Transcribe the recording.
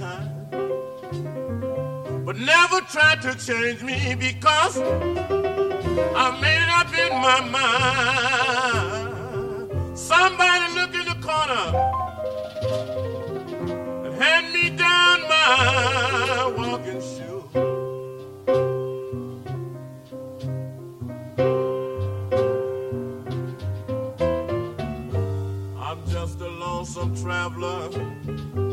time, but never tried to change me because I made up in my mind. Somebody look in the corner and hand me down my walking shoe. I'm just a lonesome traveler